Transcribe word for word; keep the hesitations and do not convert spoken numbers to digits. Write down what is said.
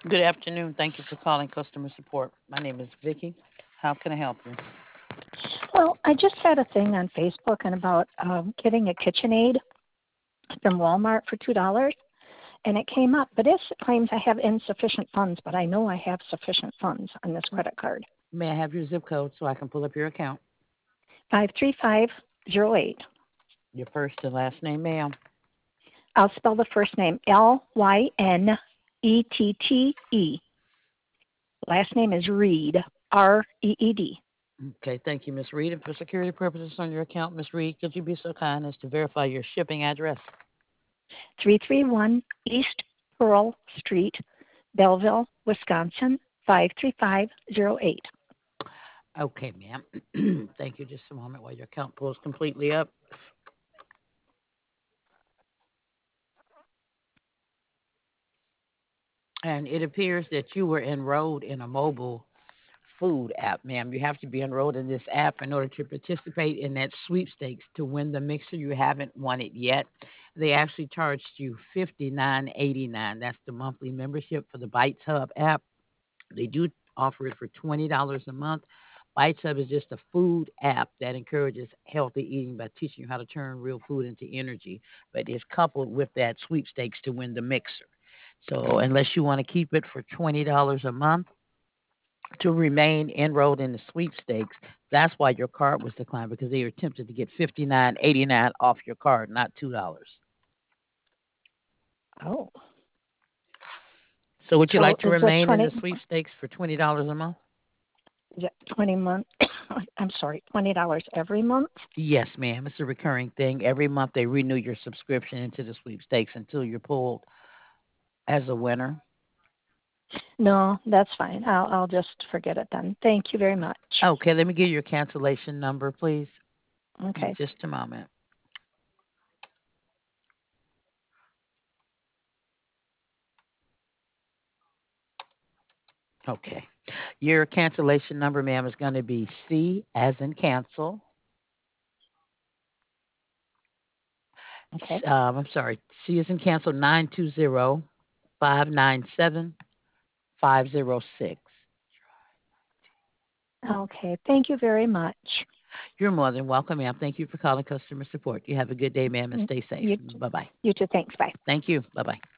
Good afternoon. Thank you for calling customer support. My name is Vicky. How can I help you? Well, I just had a thing on Facebook and about um, getting a KitchenAid from Walmart for two dollars, and it came up, but it claims I have insufficient funds, but I know I have sufficient funds on this credit card. May I have your zip code so I can pull up your account? Five three five zero eight. Your first and last name, ma'am. I'll spell the first name L Y N E T T E. Last name is Reed, R E E D. Okay, thank you, Miss Reed. And for security purposes on your account, Miss Reed, could you be so kind as to verify your shipping address? three three one East Pearl Street, Belleville, Wisconsin, five three five zero eight. Okay, ma'am. Thank you. Just a moment while your account pulls completely up. And it appears that you were enrolled in a mobile food app, ma'am. You have to be enrolled in this app in order to participate in that sweepstakes to win the mixer. You haven't won it yet. They actually charged you fifty-nine eighty-nine. That's the monthly membership for the Bites Hub app. They do offer it for twenty dollars a month. Bites Hub is just a food app that encourages healthy eating by teaching you how to turn real food into energy, but it's coupled with that sweepstakes to win the mixer. So unless you want to keep it for twenty dollars a month, to remain enrolled in the sweepstakes. That's why your card was declined because they were attempted to get fifty nine eighty nine off your card, not two dollars. Oh, So would you so like to is it remain in twenty? the sweepstakes for twenty dollars a month? Is it twenty month? I'm sorry, twenty dollars every month. Yes, ma'am. It's a recurring thing. Every month they renew your subscription into the sweepstakes until you're pulled as a winner. No, that's fine. I'll I'll just forget it then. Thank you very much. Okay, let me give you your cancellation number, please. In Okay. just a moment. Okay. Your cancellation number, ma'am, is going to be C as in cancel. Okay. Um, I'm sorry, C is in cancel nine two zero five nine seven five zero six. Okay. Thank you very much. You're more than welcome, ma'am. Thank you for calling customer support. You have a good day, ma'am, and Mm, stay safe. You Bye bye. you too. Thanks. Bye. Thank you. Bye bye.